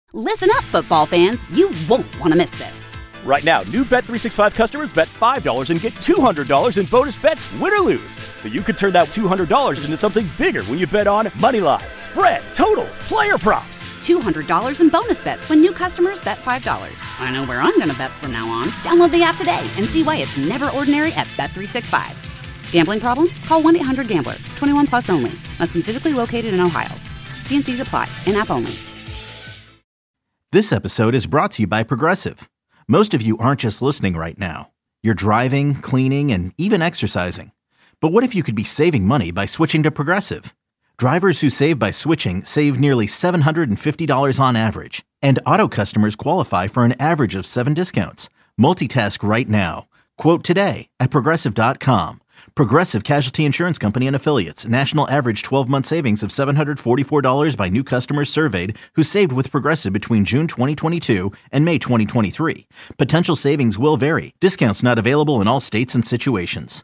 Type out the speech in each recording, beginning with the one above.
Listen up, football fans. You won't want to miss this. Right now, new Bet365 customers bet $5 and get $200 in bonus bets, win or lose. So you could turn that $200 into something bigger when you bet on moneyline, spread, totals, player props. $200 in bonus bets when new customers bet $5. I know where I'm going to bet from now on. Download the app today and see why it's never ordinary at Bet365. Gambling problem? Call 1-800-GAMBLER. 21 plus only. Must be physically located in Ohio. T&Cs apply. In-app only. This episode is brought to you by Progressive. Most of you aren't just listening right now. You're driving, cleaning, and even exercising. But what if you could be saving money by switching to Progressive? Drivers who save by switching save nearly $750 on average. And auto customers qualify for an average of 7 discounts. Multitask right now. Quote today at Progressive.com. Progressive Casualty Insurance Company and Affiliates. National average 12-month savings of $744 by new customers surveyed who saved with Progressive between June 2022 and May 2023. Potential savings will vary. Discounts not available in all states and situations.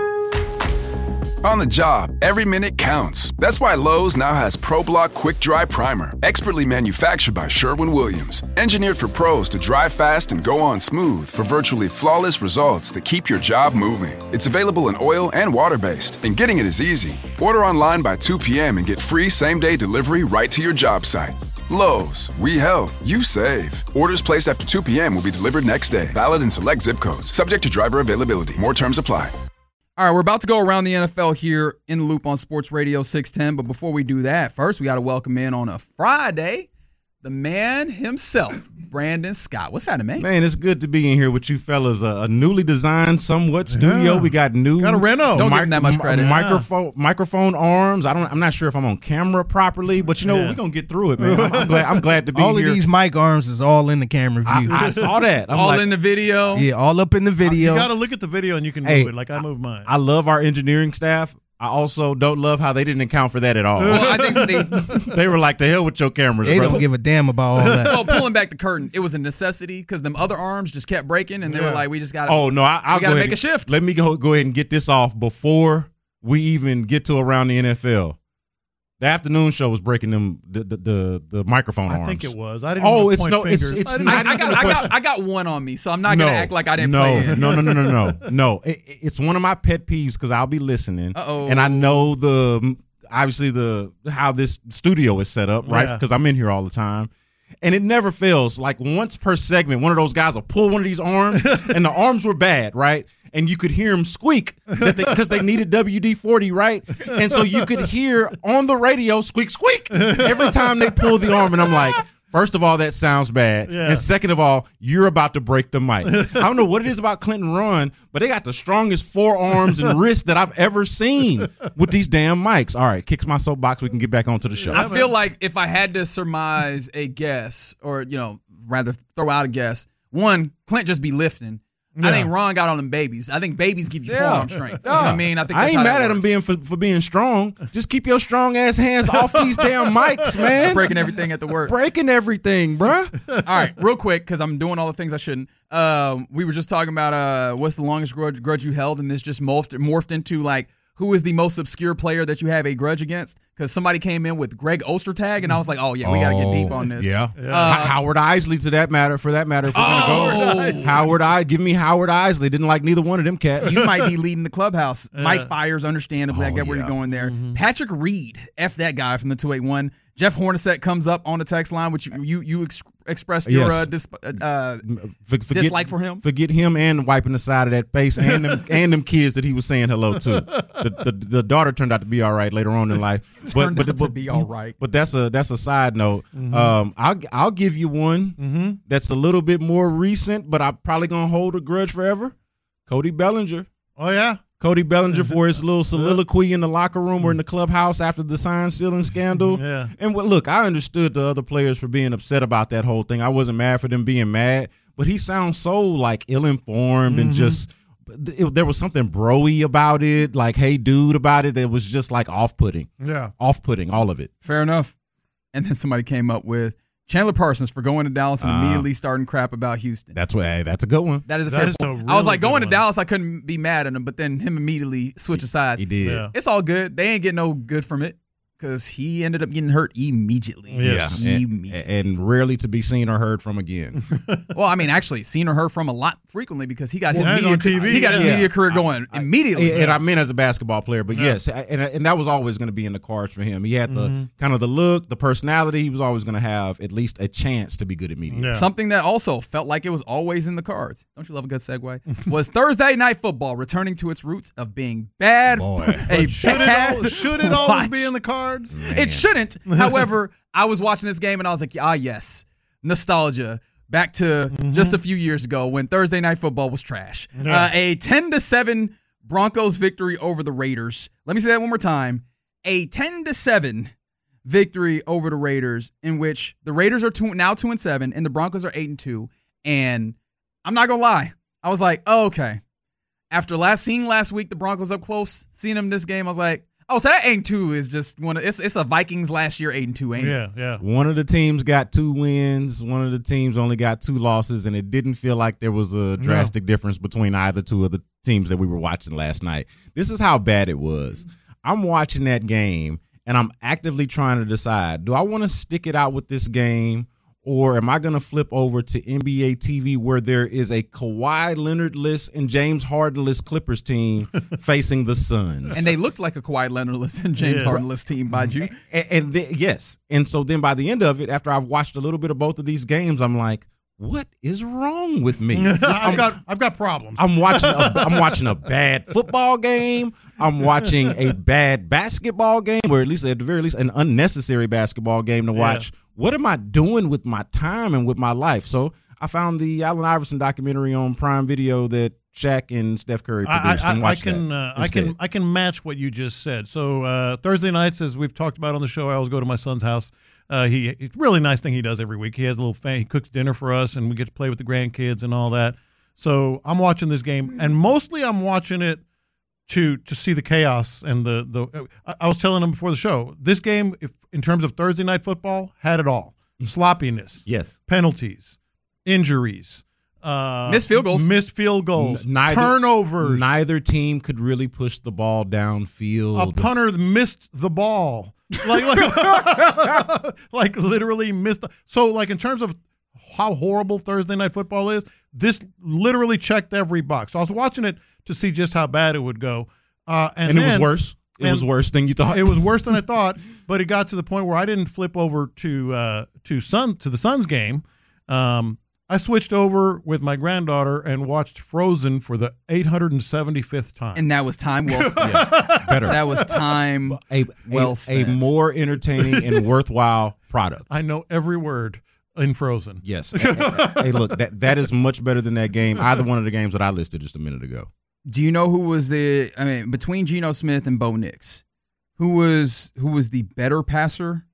On the job, every minute counts. That's why Lowe's now has ProBlock Quick Dry Primer, expertly manufactured by Sherwin-Williams. Engineered for pros to dry fast and go on smooth for virtually flawless results that keep your job moving. It's available in oil and water-based, and getting it is easy. Order online by 2 p.m. and get free same-day delivery right to your job site. Lowe's, we help, you save. Orders placed after 2 p.m. will be delivered next day. Valid in select zip codes. Subject to driver availability. More terms apply. All right, we're about to go around the NFL here in the Loop on Sports Radio 610. But before we do that, first we got to welcome in on a Friday the man himself, Brandon Scott. What's happening, man? Man, it's good to be in here with you fellas. A newly designed, somewhat studio. Yeah. We got new. Got a reno. Don't give him that much credit. Microphone arms. I'm not sure if I'm on camera properly, but you know we're gonna get through it, man. I'm glad to be here. All of these mic arms is all in the camera view. I saw that. I'm in the video. Yeah, all up in the video. You got to look at the video and you can move it like I move mine. I love our engineering staff. I also don't love how they didn't account for that at all. Well, I think they were like, "To hell with your cameras." They brother. don't give a damn about all that. Well, pulling back the curtain, it was a necessity because them other arms just kept breaking, and they were like, "We just got to." Oh no, I'll got to make a shift. Let me go ahead and get this off before we even get to around the NFL. The afternoon show was breaking them the microphone arms. I think it was. I didn't. Oh, it's not. I got one on me, so I'm not gonna act like I didn't play it. No. It's one of my pet peeves because I'll be listening, and I know obviously how this studio is set up, right? Because I'm in here all the time. And it never fails. Like once per segment, one of those guys will pull one of these arms, and the arms were bad, right? And you could hear them squeak because they needed WD-40, right? And so you could hear on the radio, squeak, squeak, every time they pull the arm. And I'm like, first of all, that sounds bad. Yeah. And second of all, you're about to break the mic. I don't know what it is about Clinton Run, but they got the strongest forearms and wrists that I've ever seen with these damn mics. All right, kicks my soapbox. We can get back onto the show. I feel like if I had to surmise a guess or, rather throw out a guess, one, Clint just be lifting. Yeah. I think Ron got on them babies. I think babies give you forearm strength. You know what I mean? I ain't mad at him for being strong. Just keep your strong ass hands off these damn mics, man. Breaking everything at the work. Breaking everything, bruh. All right, real quick, because I'm doing all the things I shouldn't. We were just talking about what's the longest grudge you held, and this just morphed into like who is the most obscure player that you have a grudge against? Because somebody came in with Greg Ostertag, and I was like, oh, yeah, we got to get deep on this. Yeah. Howard Isley, for that matter, if we're going to go. Give me Howard Isley. Didn't like neither one of them cats. You might be leading the clubhouse. Mike Fires, understandably. I get where you're going there. Mm-hmm. Patrick Reed, F that guy from the 281. Jeff Hornacek comes up on the text line, which you expressed your dislike for him. Forget him and wiping the side of that face and them kids that he was saying hello to. The daughter turned out to be all right later on in life. Turned out to be all right. But that's a side note. Mm-hmm. I'll give you one that's a little bit more recent, but I'm probably gonna hold a grudge forever. Cody Bellinger. Oh yeah. Cody Bellinger for his little soliloquy in the locker room or in the clubhouse after the sign stealing scandal. Yeah. And look, I understood the other players for being upset about that whole thing. I wasn't mad for them being mad, but he sounds so like ill-informed and just there was something bro-y about it, like hey dude about it, that was just like off-putting. Yeah. Off-putting, all of it. Fair enough. And then somebody came up with Chandler Parsons for going to Dallas and immediately starting crap about Houston. That's a good one. That is a fair point. I was like, going to Dallas, I couldn't be mad at him, but then him immediately switching sides. He did. Yeah. It's all good. They ain't getting no good from it. because he ended up getting hurt immediately. Yes. Yeah, and rarely to be seen or heard from again. Well, I mean, actually, seen or heard from a lot frequently because he got his media media career going immediately. And I meant as a basketball player, but yes, and that was always going to be in the cards for him. He had the kind of the look, the personality. He was always going to have at least a chance to be good at media. Yeah. Something that also felt like it was always in the cards. Don't you love a good segue? Was Thursday Night Football returning to its roots of being bad? Boy. Should it always be in the cards? Man. It shouldn't. However, I was watching this game and I was like, yes, nostalgia. Back to just a few years ago when Thursday Night Football was trash. Yeah. A 10-7 Broncos victory over the Raiders. Let me say that one more time. A 10-7 victory over the Raiders, in which the Raiders are now 2-7 and the Broncos are 8-2. And I'm not gonna lie, I was like, oh, okay. After seeing last week the Broncos up close, seeing them this game, I was like, oh, so that 8-2 is just it's a Vikings last year 8-2, ain't it? Yeah. One of the teams got 2 wins. One of the teams only got 2 losses, and it didn't feel like there was a drastic difference between either two of the teams that we were watching last night. This is how bad it was. I'm watching that game, and I'm actively trying to decide, do I want to stick it out with this game, or am I going to flip over to NBA TV where there is a Kawhi Leonard-less and James Harden-less Clippers team facing the Suns? And they looked like a Kawhi Leonard-less and James Harden-less team, by you. Yes. And so then by the end of it, after I've watched a little bit of both of these games, I'm like, what is wrong with me? I've got problems. I'm watching a bad football game. I'm watching a bad basketball game, or at the very least an unnecessary basketball game to watch. Yeah. What am I doing with my time and with my life? So I found the Allen Iverson documentary on Prime Video that Shaq and Steph Curry produced. I can match what you just said. So Thursday nights, as we've talked about on the show, I always go to my son's house. It's a really nice thing he does every week. He has a little fan. He cooks dinner for us, and we get to play with the grandkids and all that. So I'm watching this game, and mostly I'm watching it to see the chaos and the. I was telling him before the show, this game, in terms of Thursday night football, had it all: sloppiness, yes, penalties, injuries. Missed field goals, turnovers. Neither team could really push the ball downfield. A punter missed the ball, like literally missed. So, like in terms of how horrible Thursday night football is, this literally checked every box. So I was watching it to see just how bad it would go, and it was worse. It was worse than you thought. It was worse than I thought, but it got to the point where I didn't flip over to the Suns game. I switched over with my granddaughter and watched Frozen for the 875th time. And that was time well spent. Yes. Better. That was time well spent. A more entertaining and worthwhile product. I know every word in Frozen. Yes. Hey, look, that is much better than that game. Either one of the games that I listed just a minute ago. Do you know who was between Geno Smith and Bo Nix, who was the better passer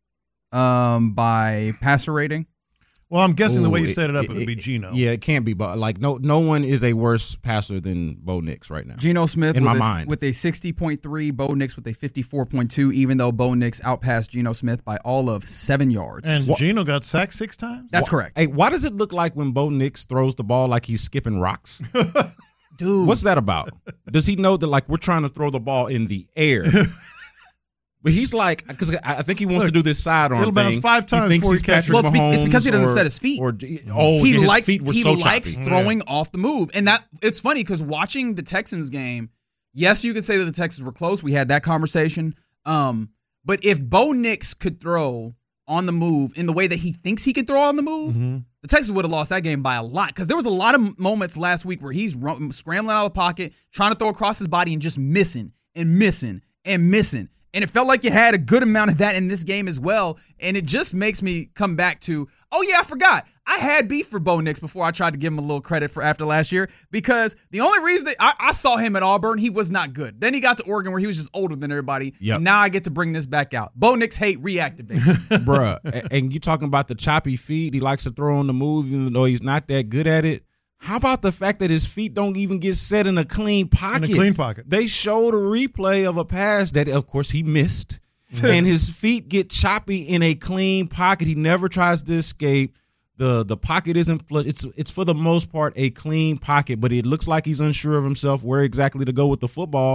by passer rating? Well, I'm guessing the way you set it up, it would be Geno. Yeah, it can't be. But like, no one is a worse passer than Bo Nix right now. Geno Smith in my mind with a 60.3, Bo Nix with a 54.2. Even though Bo Nix outpassed Geno Smith by all of 7 yards, and Geno got sacked 6 times. That's correct. Hey, why does it look like when Bo Nix throws the ball like he's skipping rocks? Dude, what's that about? Does he know that like we're trying to throw the ball in the air? But he's like, because I think he wants to do this sidearm thing. It'll bounce 5 times he thinks he's Patrick Mahomes. It's because he doesn't set his feet. He likes throwing off the move. And that it's funny because watching the Texans game, yes, you could say that the Texans were close. We had that conversation. But if Bo Nix could throw on the move in the way that he thinks he could throw on the move, the Texans would have lost that game by a lot. Because there was a lot of moments last week where he's scrambling out of the pocket, trying to throw across his body and just missing and missing and missing. And it felt like you had a good amount of that in this game as well. And it just makes me come back to, oh, yeah, I forgot. I had beef for Bo Nix before I tried to give him a little credit for after last year because the only reason that I saw him at Auburn, he was not good. Then he got to Oregon where he was just older than everybody. Yep. And now I get to bring this back out. Bo Nix hate reactivate. Bruh, and you talking about the choppy feet. He likes to throw on the move even though he's not that good at it. How about the fact that his feet don't even get set in a clean pocket? In a clean pocket. They showed a replay of a pass that, of course, he missed. And his feet get choppy in a clean pocket. He never tries to escape. The pocket isn't flush. It's for the most part a clean pocket, but it looks like he's unsure of himself where exactly to go with the football.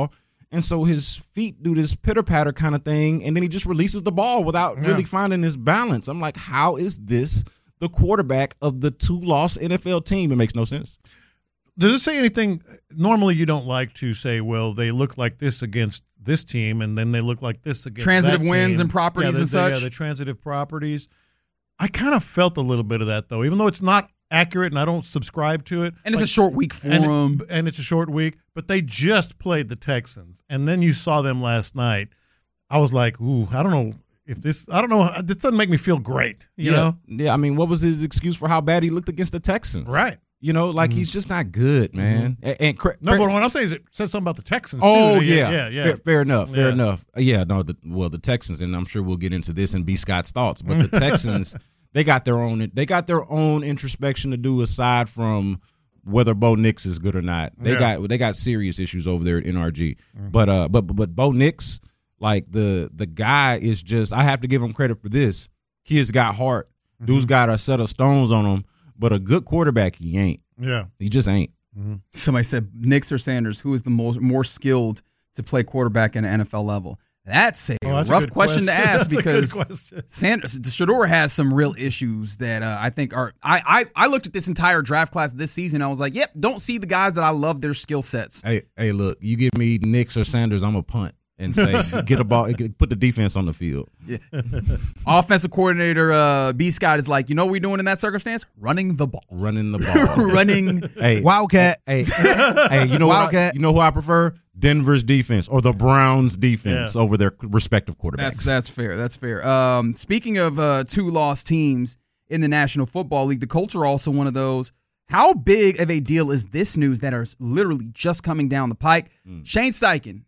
And so his feet do this pitter-patter kind of thing, and then he just releases the ball without really finding his balance. I'm like, how is this the quarterback of the 2-loss NFL team? It makes no sense. Does it say anything? Normally you don't like to say, well, they look like this against this team, and then they look like this against transitive that wins team. and properties and such. Yeah, the transitive properties. I kind of felt a little bit of that, though, even though it's not accurate and I don't subscribe to it. And it's a short week for them. And it's a short week, but they just played the Texans. And then you saw them last night. I was like, ooh, I don't know. This doesn't make me feel great, you know? Yeah, I mean, what was his excuse for how bad he looked against the Texans? Right. You know, like he's just not good, man. Mm-hmm. But what I'm saying is it says something about the Texans, too. Yeah. Fair enough. Yeah, no, the Texans, and I'm sure we'll get into this and B. Scott's thoughts, but the Texans, they got their own introspection to do aside from whether Bo Nix is good or not. They got serious issues over there at NRG. Mm-hmm. But Bo Nix, like the guy is just, I have to give him credit for this. Kid's got heart. Mm-hmm. Dude's got a set of stones on him, but a good quarterback he ain't. Yeah. He just ain't. Mm-hmm. Somebody said Nix or Sanders, who is the more skilled to play quarterback at an NFL level? That's a rough question to ask because Sanders, Shedeur has some real issues that I think are. I looked at this entire draft class this season. I was like, yep, don't see the guys that I love their skill sets. Hey, look, you give me Nix or Sanders, I'm a punt and say get a ball, put the defense on the field. Yeah. Offensive coordinator B. Scott is like, you know what we're doing in that circumstance? Running the ball. Running. Hey, Wildcat. Hey, you know Wildcat. You know who I prefer? Denver's defense or the Browns defense over their respective quarterbacks. That's fair. Speaking of 2-loss teams in the National Football League, the Colts are also one of those. How big of a deal is this news that are literally just coming down the pike? Shane Steichen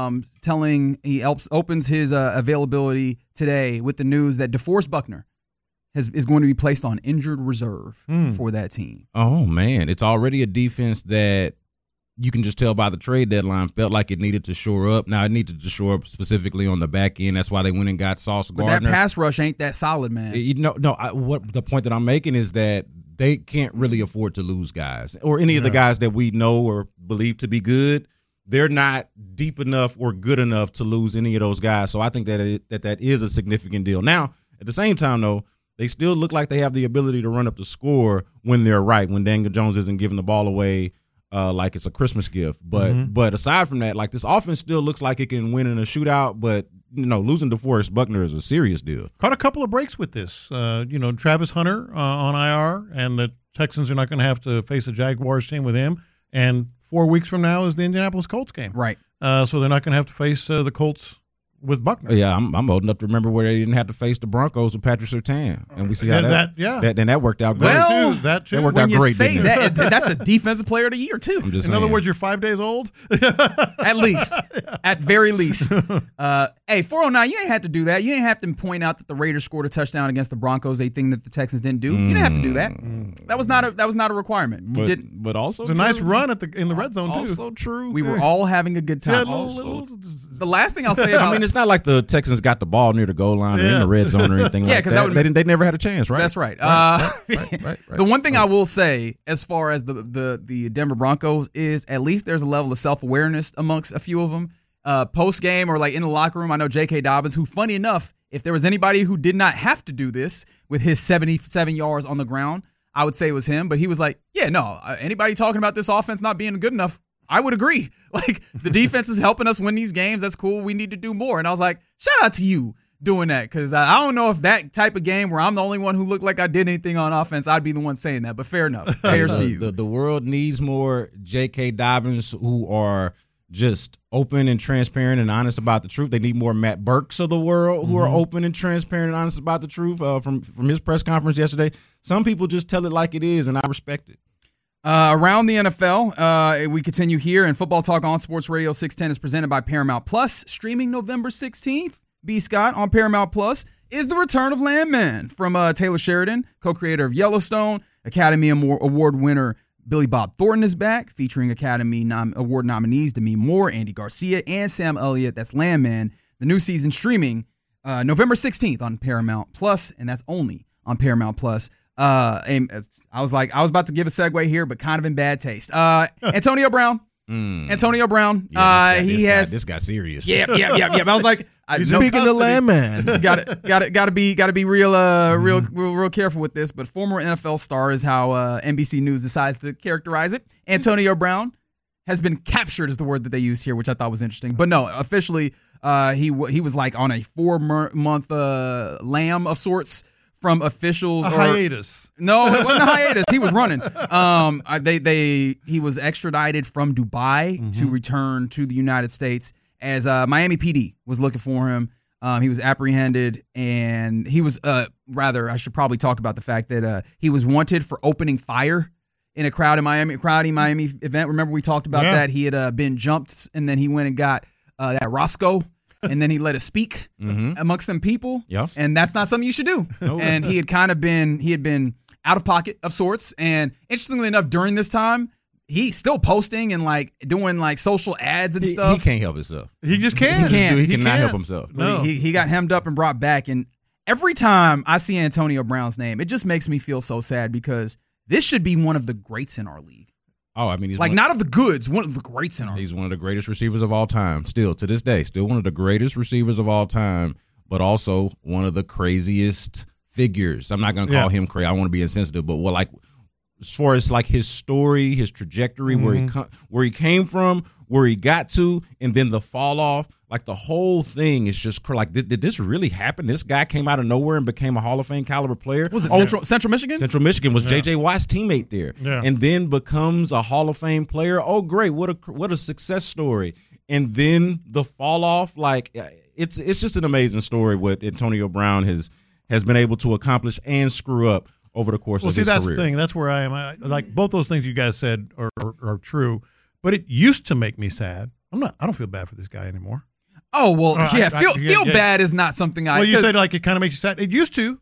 opens his availability today with the news that DeForest Buckner is going to be placed on injured reserve for that team. Oh, man. It's already a defense that you can just tell by the trade deadline felt like it needed to shore up. Now, it needed to shore up specifically on the back end. That's why they went and got Sauce Gardner. But that pass rush ain't that solid, man. What the point that I'm making is that they can't really afford to lose guys or any of the guys that we know or believe to be good. They're not deep enough or good enough to lose any of those guys. So I think that is a significant deal. Now, at the same time, though, they still look like they have the ability to run up the score when they're right, when Daniel Jones isn't giving the ball away like it's a Christmas gift. But aside from that, like this offense still looks like it can win in a shootout, but losing DeForest Buckner is a serious deal. Caught a couple of breaks with this. Travis Hunter on IR, and the Texans are not going to have to face a Jaguars team with him. And 4 weeks from now is the Indianapolis Colts game. Right. So they're not going to have to face the Colts with Buckner. Yeah, I'm old enough to remember where they didn't have to face the Broncos with Patrick Surtain, and we see how that worked out great. Well, that too. That worked out great. Say that, that's a defensive player of the year too. In other words, you're 5 days old. At least, at very least. Hey, 409, you ain't had to do that. You ain't have to point out that the Raiders scored a touchdown against the Broncos, a thing that the Texans didn't do. You didn't have to do that. That was not a requirement. But also, it was a nice run in the red zone too. Also true. We were all having a good time. The last thing I'll say about it's not like the Texans got the ball near the goal line or in the red zone or anything like that. They never had a chance, right? That's right. Right. The one thing I will say as far as the Denver Broncos is at least there's a level of self-awareness amongst a few of them. Post-game or like in the locker room, I know J.K. Dobbins, who, funny enough, if there was anybody who did not have to do this with his 77 yards on the ground, I would say it was him. But he was like, anybody talking about this offense not being good enough, I would agree. Like, the defense is helping us win these games. That's cool. We need to do more. And I was like, shout out to you doing that, because I don't know if that type of game where I'm the only one who looked like I did anything on offense, I'd be the one saying that. But fair enough. Fairs to you. The world needs more J.K. Dobbins who are just open and transparent and honest about the truth. They need more Matt Burks of the world who are open and transparent and honest about the truth. From his press conference yesterday, some people just tell it like it is, and I respect it. Around the NFL, we continue here, and Football Talk on Sports Radio 610 is presented by Paramount Plus, streaming November 16th. B. Scott on Paramount Plus is The Return of Landman from Taylor Sheridan, co-creator of Yellowstone. Academy Award winner Billy Bob Thornton is back, featuring Academy Award nominees Demi Moore, Andy Garcia, and Sam Elliott. That's Landman. The new season streaming November 16th on Paramount Plus, and that's only on Paramount Plus. I was about to give a segue here, but kind of in bad taste. Antonio Brown Antonio Brown. This got serious. Yeah. I was like, speaking the landman. Got to be real careful with this. But former NFL star is how NBC News decides to characterize it. Antonio Brown has been captured is the word that they used here, which I thought was interesting. But no, officially, he was like on a 4-month lamb of sorts from officials. Hiatus. No, it wasn't a hiatus. He was running. He was extradited from Dubai to return to the United States as Miami PD was looking for him. He was apprehended, and he was I should probably talk about the fact that he was wanted for opening fire in a crowded Miami event. Remember we talked about that? He had been jumped, and then he went and got that Roscoe. And then he let it speak amongst them people. Yeah. And that's not something you should do. No. And he had been out of pocket of sorts. And interestingly enough, during this time, he's still posting and like doing like social ads and stuff. He can't help himself. He just can't. He cannot help himself. No. He got hemmed up and brought back. And every time I see Antonio Brown's name, it just makes me feel so sad because this should be one of the greats in our league. Oh, I mean, he's not of the goods, one of the greats in our league. He's one of the greatest receivers of all time. Still, to this day, still one of the greatest receivers of all time, but also one of the craziest figures. I'm not going to call him crazy. I don't want to be insensitive, but as far as like his story, his trajectory, where he came from, where he got to, and then the fall off, like the whole thing is just like, did this really happen? This guy came out of nowhere and became a Hall of Fame caliber player. Was it Central Michigan? Central Michigan was J.J. Watt's teammate there, and then becomes a Hall of Fame player. Oh, great! What a success story! And then the fall off, like it's just an amazing story what Antonio Brown has been able to accomplish and screw up over the course of his career. That's the thing. That's where I am. Like both those things you guys said are true, but it used to make me sad. I don't feel bad for this guy anymore. Oh, well, feel bad is not something I... Well, you said like it kind of makes you sad. It used to.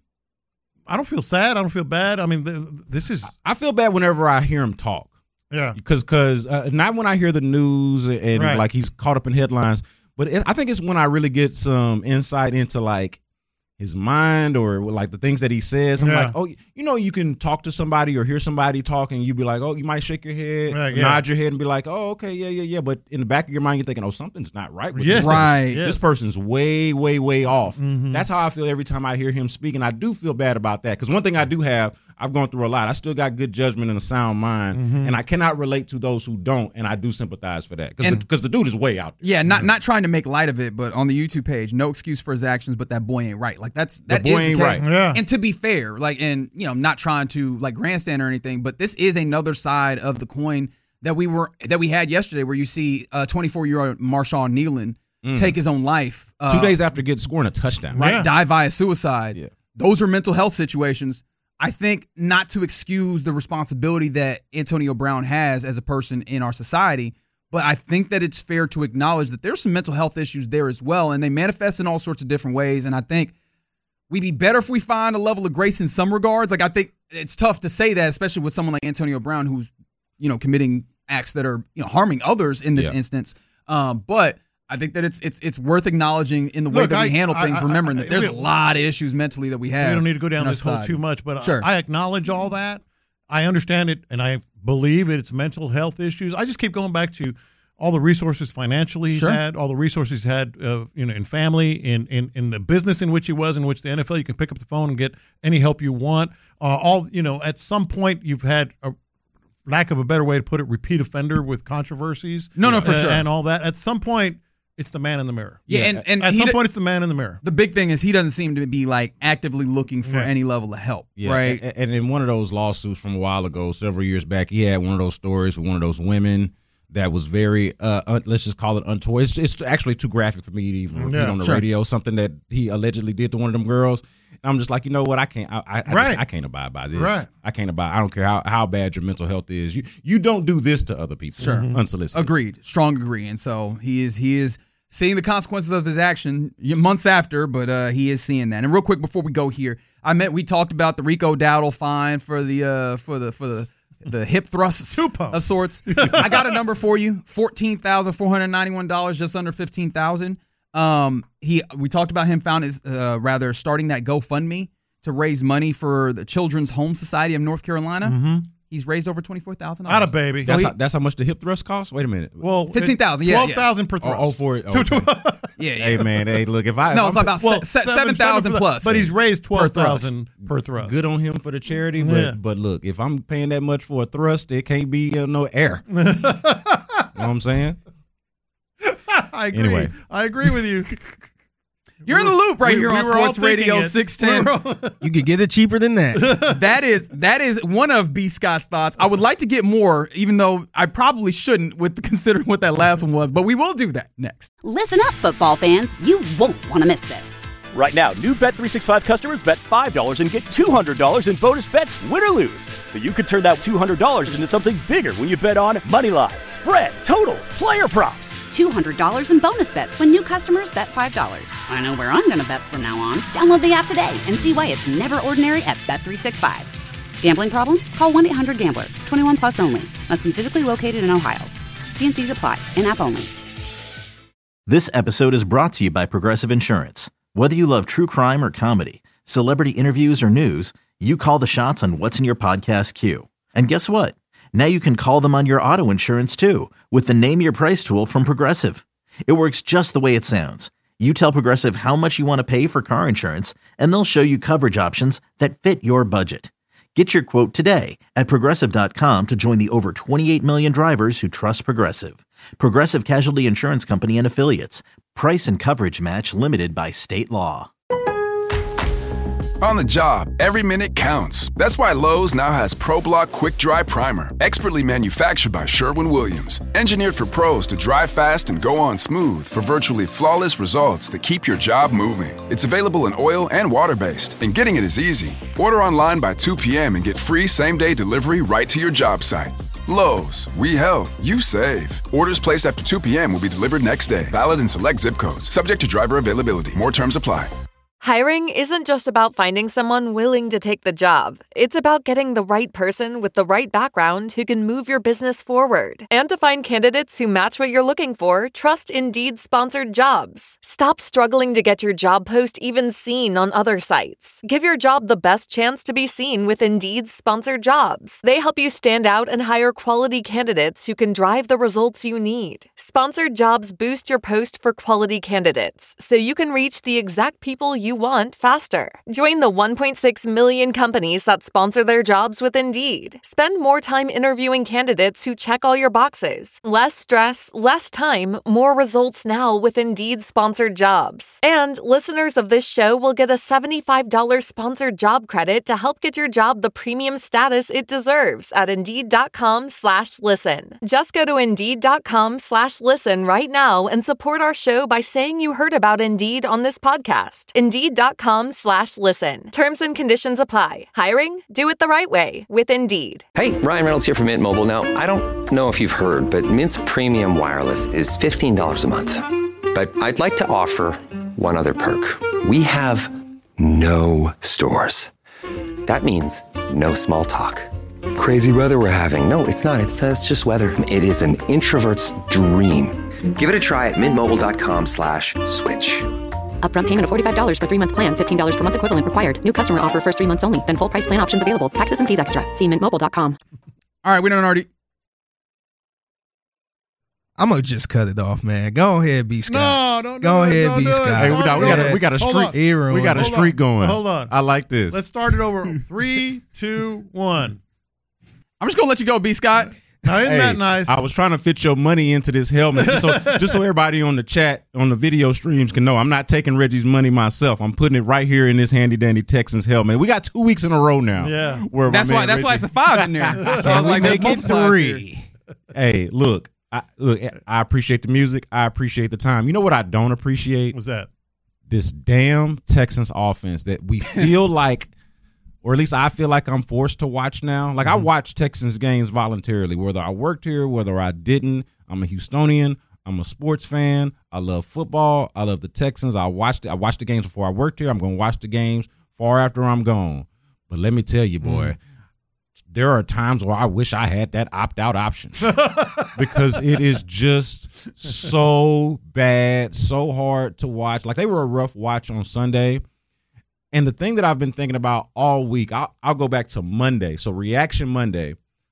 I don't feel sad. I don't feel bad. I mean, this is... I feel bad whenever I hear him talk. Yeah. Because not when I hear the news and like he's caught up in headlines, but I think it's when I really get some insight into like his mind or like the things that he says. I'm like, oh, you can talk to somebody or hear somebody talking. You be like, oh, you might shake your head, nod your head and be like, oh, okay, yeah. But in the back of your mind, you're thinking, oh, something's not right with this. Right. This person's way, way, way off. That's how I feel every time I hear him speak. And I do feel bad about that. Because one thing I do have, I've gone through a lot. I still got good judgment and a sound mind. And I cannot relate to those who don't. And I do sympathize for that. Because the dude is way out there. Yeah, not trying to make light of it, but on the YouTube page, no excuse for his actions, but that boy ain't right. Like that is the case. Right. Yeah. And to be fair, like, and not trying to like grandstand or anything, but this is another side of the coin that we had yesterday, where you see 24-year-old Marshawn Nealon take his own life 2 days after scoring a touchdown, right? Die via suicide. Yeah. Those are mental health situations. I think not to excuse the responsibility that Antonio Brown has as a person in our society, but I think that it's fair to acknowledge that there's some mental health issues there as well, and they manifest in all sorts of different ways. And I think we'd be better if we find a level of grace in some regards. Like, I think it's tough to say that, especially with someone like Antonio Brown, who's, committing acts that are, harming others in this instance. But I think that it's worth acknowledging in the way that we handle things, remembering that there's a lot of issues mentally that we have. We don't need to go down this hole too much, but sure. I acknowledge all that. I understand it, and I believe it's mental health issues. I just keep going back to all the resources financially he's had, all the resources he's had, in family, in the business in which he was, in which the NFL, you can pick up the phone and get any help you want. At some point you've had a lack of a better way to put it, repeat offender with controversies. No, for sure. And all that. At some point, it's the man in the mirror. Yeah, and at some point, it's the man in the mirror. The big thing is he doesn't seem to be like actively looking for any level of help, right? And in one of those lawsuits from a while ago, several years back, he had one of those stories with one of those women that was very, let's just call it untoward. It's actually too graphic for me to even repeat on the radio, something that he allegedly did to one of them girls. And I'm just like, you know what? I can't abide by this. Right. I can't abide. I don't care how bad your mental health is. You don't do this to other people. Sure. Unsolicited. Agreed. Strong agree. And so he is seeing the consequences of his action months after, but he is seeing that. And real quick before we go here, we talked about the Rico Dowdle fine for the hip thrusts of sorts. I got a number for you: $14,491, just under $15,000. We talked about him starting that GoFundMe to raise money for the Children's Home Society of North Carolina. He's raised over $24,000. Not a baby. That's how much the hip thrust costs? Wait a minute. Well, $15,000. 12,000 per thrust. Oh, for it. Okay. Yeah. Hey man, hey, look, if I no, it's about 7,000 plus. But he's raised 12,000 per thrust. Good on him for the charity, but look, if I'm paying that much for a thrust, it can't be no air. You know what I'm saying? I agree. Anyway. I agree with you. You're in the loop right here on Sports Radio 610. You could get it cheaper than that. That is one of B. Scott's thoughts. I would like to get more, even though I probably shouldn't with considering what that last one was, but we will do that next. Listen up, football fans. You won't want to miss this. Right now, new Bet365 customers bet $5 and get $200 in bonus bets, win or lose. So you could turn that $200 into something bigger when you bet on moneyline, spread, totals, player props. $200 in bonus bets when new customers bet $5. I know where I'm going to bet from now on. Download the app today and see why it's never ordinary at Bet365. Gambling problem? Call 1-800-GAMBLER. 21 plus only. Must be physically located in Ohio. T&Cs apply. In-app only. This episode is brought to you by Progressive Insurance. Whether you love true crime or comedy, celebrity interviews or news, you call the shots on what's in your podcast queue. And guess what? Now you can call them on your auto insurance too with the Name Your Price tool from Progressive. It works just the way it sounds. You tell Progressive how much you want to pay for car insurance, and they'll show you coverage options that fit your budget. Get your quote today at Progressive.com to join the over 28 million drivers who trust Progressive. Progressive Casualty Insurance Company and Affiliates. Price and coverage match limited by state law. On the job, every minute counts. That's why Lowe's now has ProBlock Quick Dry Primer, expertly manufactured by Sherwin-Williams. Engineered for pros to dry fast and go on smooth for virtually flawless results that keep your job moving. It's available in oil and water-based, and getting it is easy. Order online by 2 p.m. and get free same-day delivery right to your job site. Lowe's, we help, you save. Orders placed after 2 p.m. will be delivered next day. Valid in select zip codes. Subject to driver availability. More terms apply. Hiring isn't just about finding someone willing to take the job. It's about getting the right person with the right background who can move your business forward. And to find candidates who match what you're looking for, trust Indeed-sponsored jobs. Stop struggling to get your job post even seen on other sites. Give your job the best chance to be seen with Indeed-sponsored jobs. They help you stand out and hire quality candidates who can drive the results you need. Sponsored jobs boost your post for quality candidates, so you can reach the exact people you want faster. Join the 1.6 million companies that sponsor their jobs with Indeed. Spend more time interviewing candidates who check all your boxes. Less stress, less time, more results now with Indeed-sponsored jobs. And listeners of this show will get a $75 sponsored job credit to help get your job the premium status it deserves at Indeed.com/listen. Just go to Indeed.com/listen right now and support our show by saying you heard about Indeed on this podcast. Indeed.com/listen. Terms and conditions apply. Hiring? Do it the right way with Indeed. Hey, Ryan Reynolds here from Mint Mobile. Now, I don't know if you've heard, but Mint's premium wireless is $15 a month. But I'd like to offer one other perk. We have no stores. That means no small talk. Crazy weather we're having. No, it's not. It's just weather. It is an introvert's dream. Give it a try at mintmobile.com/switch. Upfront payment of $45 for 3-month plan. $15 per month equivalent required. New customer offer first 3 months only. Then full price plan options available. Taxes and fees extra. See mintmobile.com. All right, we done already. I'm gonna just cut it off, man. Go ahead, B. Scott. No, don't go ahead, B. Scott. Hey, we got a streak. We got a streak going. Hold on. I like this. Let's start it over. 3, 2, 1. I'm just gonna let you go, B. Scott. Now, isn't that nice? I was trying to fit your money into this helmet just so everybody on the chat, on the video streams can know I'm not taking Reggie's money myself. I'm putting it right here in this handy dandy Texans helmet. We got 2 weeks in a row now. Yeah. Where that's why it's a 5 in there. So I was like, make it 3. Hey, look, I appreciate the music. I appreciate the time. You know what I don't appreciate? What's that? This damn Texans offense that we feel like, or at least I feel like I'm forced to watch now. Like I watch Texans games voluntarily, whether I worked here, whether I didn't. I'm a Houstonian. I'm a sports fan. I love football. I love the Texans. I watched the games before I worked here. I'm going to watch the games far after I'm gone. But let me tell you, boy, there are times where I wish I had that opt-out option because it is just so bad, so hard to watch. Like they were a rough watch on Sunday. And the thing that I've been thinking about all week, I'll go back to Monday. So Reaction Monday,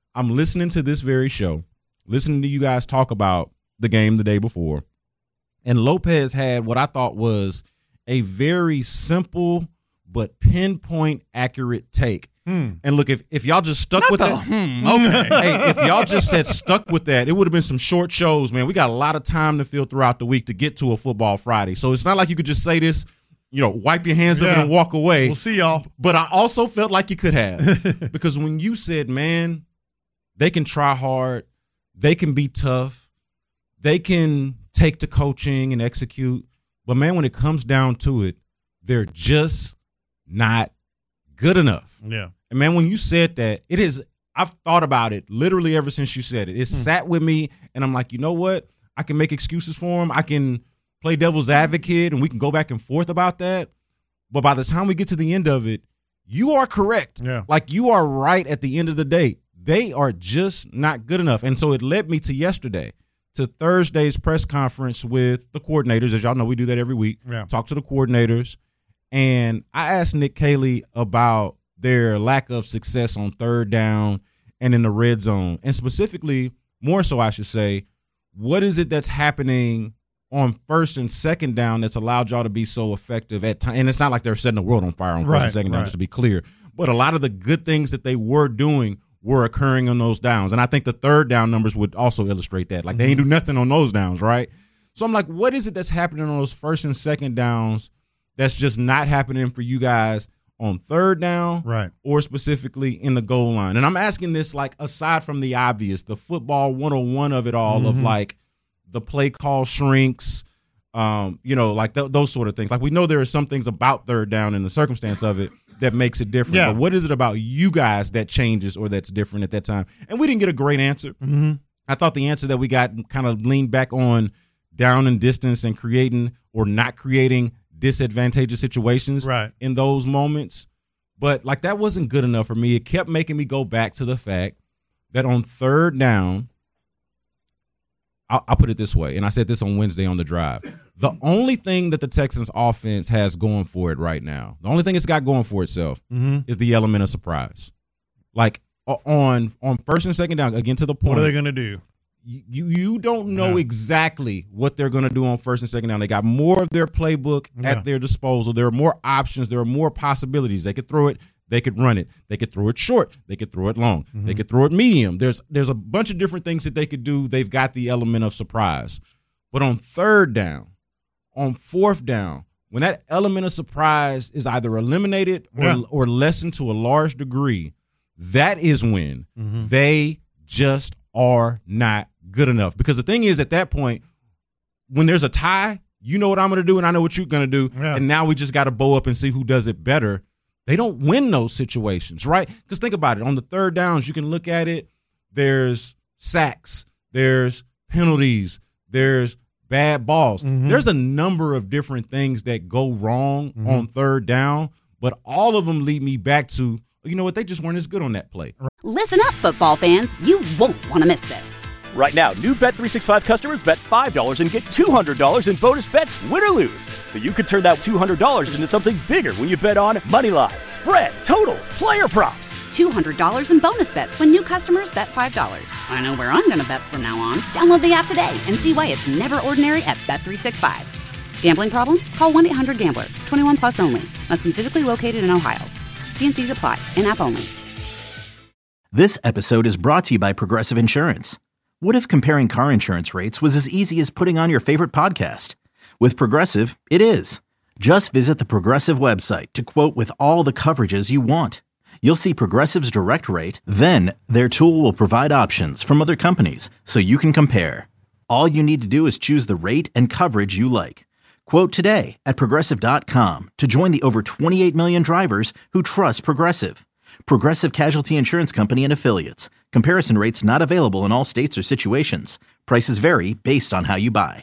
I'm listening to this very show, listening to you guys talk about the game the day before, and Lopez had what I thought was a very simple but pinpoint accurate take. And look, if y'all just stuck with that, hey, if y'all just had stuck with that, it would have been some short shows, man. We got a lot of time to fill throughout the week to get to a football Friday. So it's not like you could just say this, wipe your hands up and walk away. We'll see y'all. But I also felt like you could have. Because when you said, man, they can try hard, they can be tough, they can take to coaching and execute. But, man, when it comes down to it, they're just not good enough. Yeah. And, man, when you said that, I've thought about it literally ever since you said it. It sat with me, and I'm like, you know what? I can make excuses for them. I can play devil's advocate, and we can go back and forth about that. But by the time we get to the end of it, you are correct. Yeah. Like, you are right at the end of the day. They are just not good enough. And so it led me to yesterday, to Thursday's press conference with the coordinators. As y'all know, we do that every week. Yeah. Talk to the coordinators. And I asked Nick Caley about their lack of success on third down and in the red zone. And specifically, more so I should say, what is it that's happening on first and second down that's allowed y'all to be so effective at time? And it's not like they're setting the world on fire on first and second down, just to be clear. But a lot of the good things that they were doing were occurring on those downs. And I think the third down numbers would also illustrate that. Like, they ain't do nothing on those downs, right? So I'm like, what is it that's happening on those first and second downs that's just not happening for you guys on third down, right, or specifically in the goal line? And I'm asking this, like, aside from the obvious, the football 101 of it all, of like the play call shrinks, like those sort of things. Like, we know there are some things about third down and the circumstance of it that makes it different. Yeah. But what is it about you guys that changes or that's different at that time? And we didn't get a great answer. I thought the answer that we got kind of leaned back on down and distance and creating or not creating disadvantageous situations in those moments. But, like, that wasn't good enough for me. It kept making me go back to the fact that on third down, I'll put it this way, and I said this on Wednesday on the drive. The only thing that the Texans offense has going for it right now, the only thing it's got going for itself is the element of surprise. Like, on first and second down, again, to the point. What are they going to do? You don't know exactly what they're going to do on first and second down. They got more of their playbook at their disposal. There are more options. There are more possibilities. They could throw it. They could run it. They could throw it short. They could throw it long. They could throw it medium. There's a bunch of different things that they could do. They've got the element of surprise. But on third down, on fourth down, when that element of surprise is either eliminated or lessened to a large degree, that is when they just are not good enough. Because the thing is, at that point, when there's a tie, you know what I'm going to do and I know what you're going to do. And now we just got to bow up and see who does it better. They don't win those situations, right? Because think about it. On the third downs, you can look at it. There's sacks. There's penalties. There's bad balls. There's a number of different things that go wrong on third down, but all of them lead me back to, you know what, they just weren't as good on that play. Listen up, football fans. You won't want to miss this. Right now, new Bet365 customers bet $5 and get $200 in bonus bets, win or lose. So you could turn that $200 into something bigger when you bet on Moneyline, spread, totals, player props. $200 in bonus bets when new customers bet $5. I know where I'm going to bet from now on. Download the app today and see why it's never ordinary at Bet365. Gambling problem? Call 1-800-GAMBLER. 21 plus only. Must be physically located in Ohio. T&Cs apply. In-app only. This episode is brought to you by Progressive Insurance. What if comparing car insurance rates was as easy as putting on your favorite podcast? With Progressive, it is. Just visit the Progressive website to quote with all the coverages you want. You'll see Progressive's direct rate, then their tool will provide options from other companies so you can compare. All you need to do is choose the rate and coverage you like. Quote today at Progressive.com to join the over 28 million drivers who trust Progressive. Progressive Casualty Insurance Company and Affiliates. Comparison rates not available in all states or situations. Prices vary based on how you buy.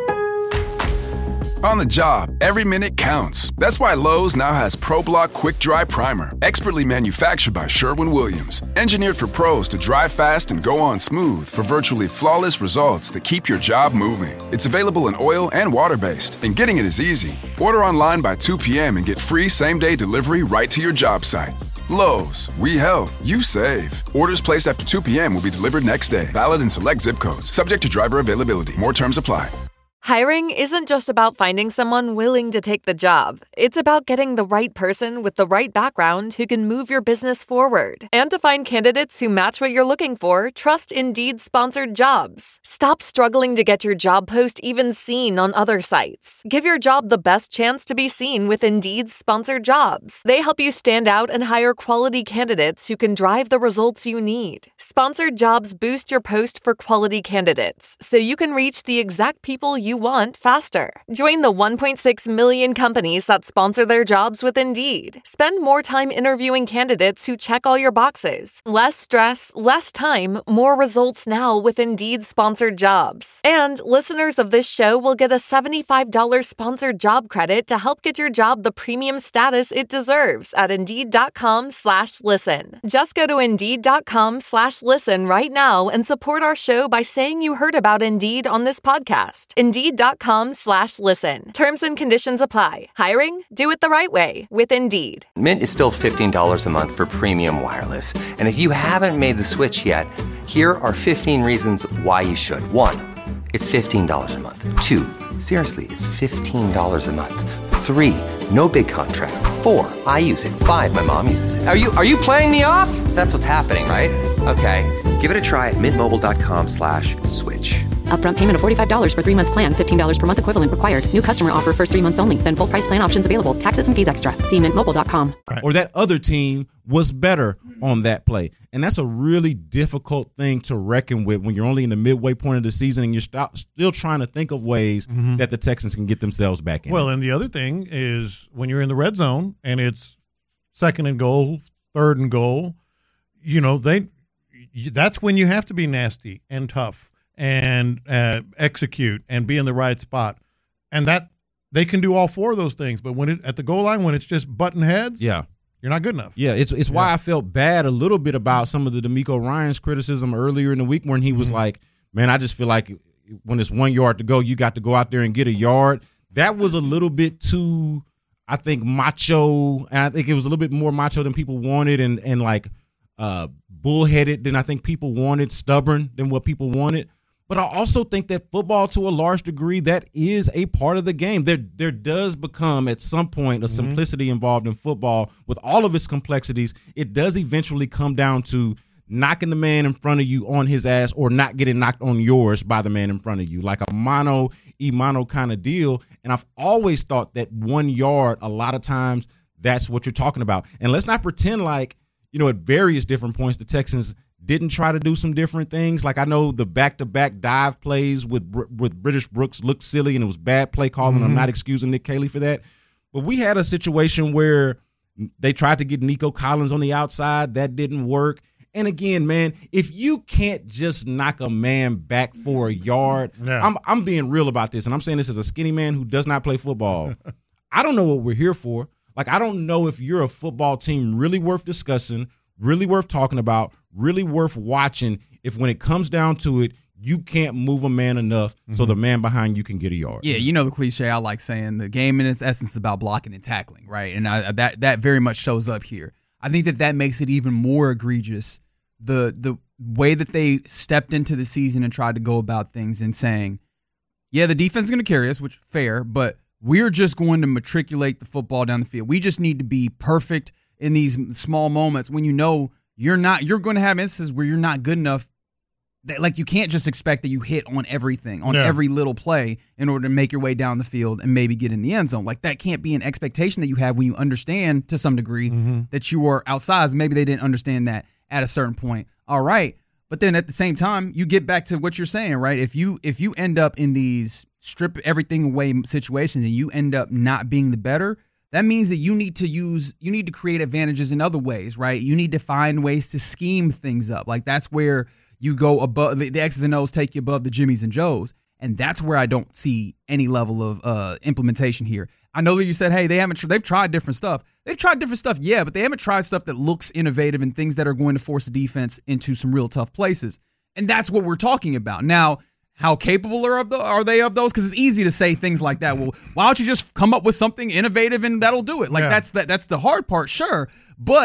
On the job, every minute counts. That's why Lowe's now has ProBlock Quick Dry Primer, expertly manufactured by Sherwin-Williams. Engineered for pros to dry fast and go on smooth for virtually flawless results that keep your job moving. It's available in oil and water-based, and getting it is easy. Order online by 2 p.m. and get free same-day delivery right to your job site. Lowe's, we help, you save. Orders placed after 2 p.m. will be delivered next day. Valid in select zip codes. Subject to driver availability. More terms apply. Hiring isn't just about finding someone willing to take the job. It's about getting the right person with the right background who can move your business forward. And to find candidates who match what you're looking for, trust Indeed-sponsored jobs. Stop struggling to get your job post even seen on other sites. Give your job the best chance to be seen with Indeed-sponsored jobs. They help you stand out and hire quality candidates who can drive the results you need. Sponsored jobs boost your post for quality candidates, so you can reach the exact people you want faster. Join the 1.6 million companies that sponsor their jobs with Indeed. Spend more time interviewing candidates who check all your boxes. Less stress, less time, more results now with Indeed-sponsored jobs. And listeners of this show will get a $75 sponsored job credit to help get your job the premium status it deserves at Indeed.com/listen. Just go to Indeed.com/listen right now and support our show by saying you heard about Indeed on this podcast. Indeed.com/listen. Terms and conditions apply. Hiring? Do it the right way with Indeed. Mint is still $15 a month for premium wireless. And if you haven't made the switch yet, here are 15 reasons why you should. 1, it's $15 a month. 2, seriously, it's $15 a month. 3, no big contrast. 4, I use it. 5, my mom uses it. Are you playing me off? That's what's happening, right? Okay, give it a try at mintmobile.com/switch. Upfront payment of $45 for 3-month plan, $15 per month equivalent required. New customer offer first 3 months only. Then full price plan options available. Taxes and fees extra. See mintmobile.com. Or that other team was better on that play. And that's a really difficult thing to reckon with when you're only in the midway point of the season and you're still trying to think of ways that the Texans can get themselves back in. Well, and the other thing is when you're in the red zone and it's 2nd and goal, 3rd and goal, that's when you have to be nasty and tough and execute and be in the right spot. And that they can do all 4 of those things. But when at the goal line, when it's just button heads, you're not good enough. Yeah, it's why I felt bad a little bit about some of the DeMeco Ryans criticism earlier in the week when he was like, man, I just feel like when it's 1 yard to go, you got to go out there and get a yard. That was a little bit too, I think, macho. And I think it was a little bit more macho than people wanted and like bullheaded than I think people wanted, stubborn than what people wanted. But I also think that football, to a large degree, that is a part of the game. There does become, at some point, a simplicity involved in football. With all of its complexities, it does eventually come down to knocking the man in front of you on his ass or not getting knocked on yours by the man in front of you, like a mano-a-mano kind of deal. And I've always thought that 1 yard, a lot of times, that's what you're talking about. And let's not pretend like, at various different points, the Texans didn't try to do some different things. Like I know the back-to-back dive plays with British Brooks looked silly and it was bad play calling. I'm not excusing Nick Caley for that. But we had a situation where they tried to get Nico Collins on the outside. That didn't work. And again, man, if you can't just knock a man back for a yard, I'm being real about this. And I'm saying this as a skinny man who does not play football. I don't know what we're here for. Like, I don't know if you're a football team really worth discussing, really worth talking about, really worth watching if when it comes down to it, you can't move a man enough so the man behind you can get a yard. Yeah, the cliche I like saying, the game in its essence is about blocking and tackling, right? And that very much shows up here. I think that makes it even more egregious, the way that they stepped into the season and tried to go about things and saying, yeah, the defense is going to carry us, which fair, but we're just going to matriculate the football down the field. We just need to be perfect in these small moments when you're going to have instances where you're not good enough. Like, you can't just expect that you hit on everything, on every little play in order to make your way down the field and maybe get in the end zone. Like, that can't be an expectation that you have when you understand to some degree that you are outsized. Maybe they didn't understand that at a certain point. All right. But then at the same time, you get back to what you're saying, right? If you end up in these strip everything away situations and you end up not being the better, that means that you need to create advantages in other ways, right? You need to find ways to scheme things up. Like, that's where you go above the X's and O's, take you above the Jimmys and Joes. And that's where I don't see any level of implementation here. I know that you said, hey, they've tried different stuff. They've tried different stuff, yeah, but they haven't tried stuff that looks innovative and things that are going to force the defense into some real tough places. And that's what we're talking about. Now, how capable are they of those? Because it's easy to say things like that. Well, why don't you just come up with something innovative and that'll do it? Like, that's the hard part, sure. But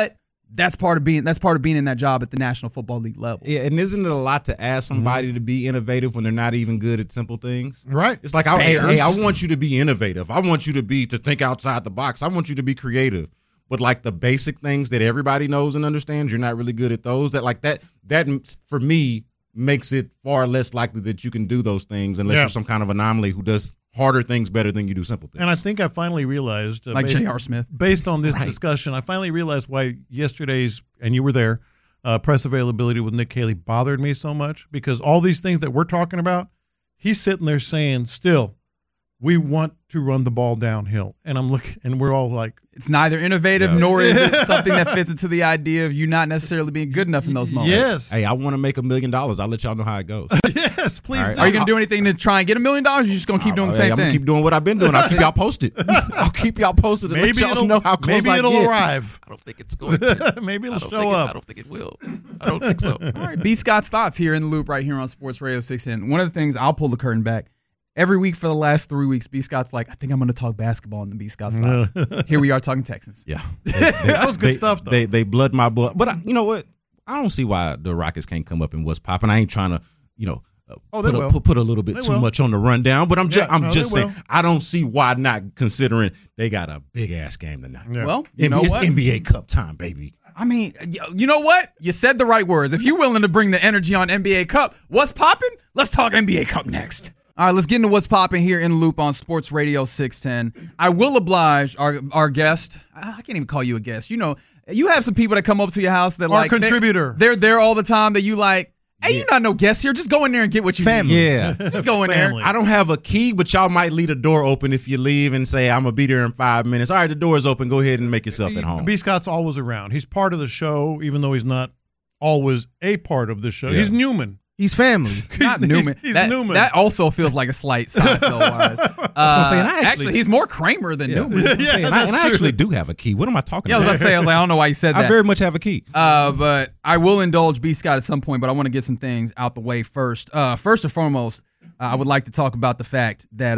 that's part of being in that job at the National Football League level. Yeah, and isn't it a lot to ask somebody to be innovative when they're not even good at simple things? Right. It's like, hey, I want you to be innovative. I want you to think outside the box. I want you to be creative. But like the basic things that everybody knows and understands, you're not really good at those. That for me makes it far less likely that you can do those things unless you're some kind of anomaly who does harder things better than you do simple things. And I think I finally realized, like J.R. Smith, based on this discussion, I finally realized why yesterday's, and you were there, press availability with Nick Caley bothered me so much, because all these things that we're talking about, he's sitting there saying, still, we want to run the ball downhill. And I'm looking, and we're all like, it's neither innovative nor is it something that fits into the idea of you not necessarily being good enough in those moments. Yes. Hey, I want to make $1 million. I'll let y'all know how it goes. Yes, please. Right. Are you going to do anything to try and get $1 million? Or are you just going to keep doing the same I'm thing? going to keep doing what I've been doing. I'll keep y'all posted. I'll keep y'all posted and let y'all know how close I get. Maybe it'll arrive. I don't think it's going to. Maybe it'll show up. I don't think it will. I don't think so. All right, B. Scott's thoughts here in the loop right here on Sports Radio 610. One of the things, I'll pull the curtain back. Every week for the last 3 weeks, B. Scott's like, I think I'm going to talk basketball in the B. Scott's thoughts. Here we are talking Texans. Yeah. That was good stuff, though. They blood my blood. But you know what? I don't see why the Rockets can't come up and what's popping. I ain't trying to, put a little bit too much on the rundown. But I'm just saying, I don't see why not, considering they got a big-ass game tonight. Yeah. Well, you know it's what? NBA Cup time, baby. I mean, you know what? You said the right words. If you're willing to bring the energy on NBA Cup, what's popping? Let's talk NBA Cup next. All right, let's get into what's popping here in the loop on Sports Radio 610. I will oblige our guest. I can't even call you a guest. You know, you have some people that come over to your house that our contributor. They're there all the time that you like, hey, you're not no guest here. Just go in there and get what you need. Yeah. Just go in there. I don't have a key, but y'all might leave the door open if you leave and say, I'm going to be there in 5 minutes. All right, the door is open. Go ahead and make yourself at home. B. Scott's always around. He's part of the show, even though he's not always a part of the show. Yeah. He's Newman. He's family. Not Newman. He's Newman. That also feels like a slight Seinfeld-wise. Actually, he's more Kramer than Newman. I actually do have a key. What am I talking about? I was about to say, I don't know why you said that. I very much have a key. But I will indulge B. Scott at some point, but I want to get some things out the way first. First and foremost, I would like to talk about the fact that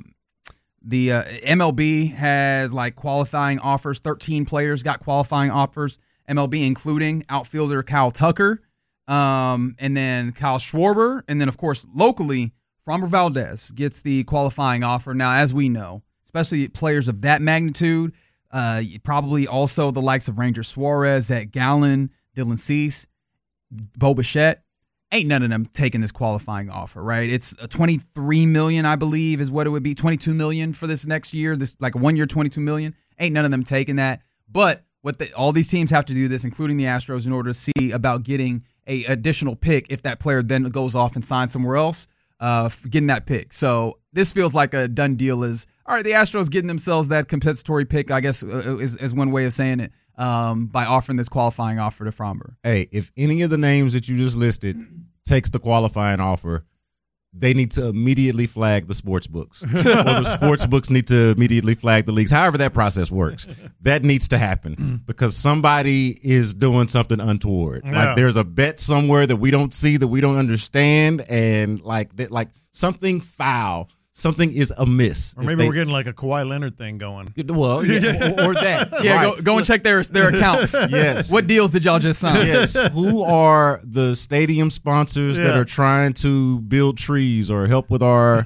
the MLB has like qualifying offers. 13 players got qualifying offers. MLB, including outfielder Kyle Tucker. And then Kyle Schwarber, and then, of course, locally, Framber Valdez gets the qualifying offer. Now, as we know, especially players of that magnitude, probably also the likes of Ranger Suarez, Zach Gallen, Dylan Cease, Bo Bichette, ain't none of them taking this qualifying offer, right? It's $23 million, I believe, is what it would be, $22 million for this next year, this like a 1 year, $22 million. Ain't none of them taking that. But all these teams have to do this, including the Astros, in order to see about getting a additional pick if that player then goes off and signs somewhere else, getting that pick. So this feels like a done deal. Is all right, the Astros getting themselves that compensatory pick, I guess, is one way of saying it, by offering this qualifying offer to Framber. Hey, if any of the names that you just listed takes the qualifying offer, they need to immediately flag the sports books. Or the sports books need to immediately flag the leagues. However that process works. That needs to happen because somebody is doing something untoward. Yeah. Like there's a bet somewhere that we don't see, that we don't understand, and like something foul. Something is amiss. Or maybe we're getting like a Kawhi Leonard thing going. Well, yes, or that. Yeah, right. Go and check their accounts. Yes. What deals did y'all just sign? Yes. Who are the stadium sponsors that are trying to build trees or help with our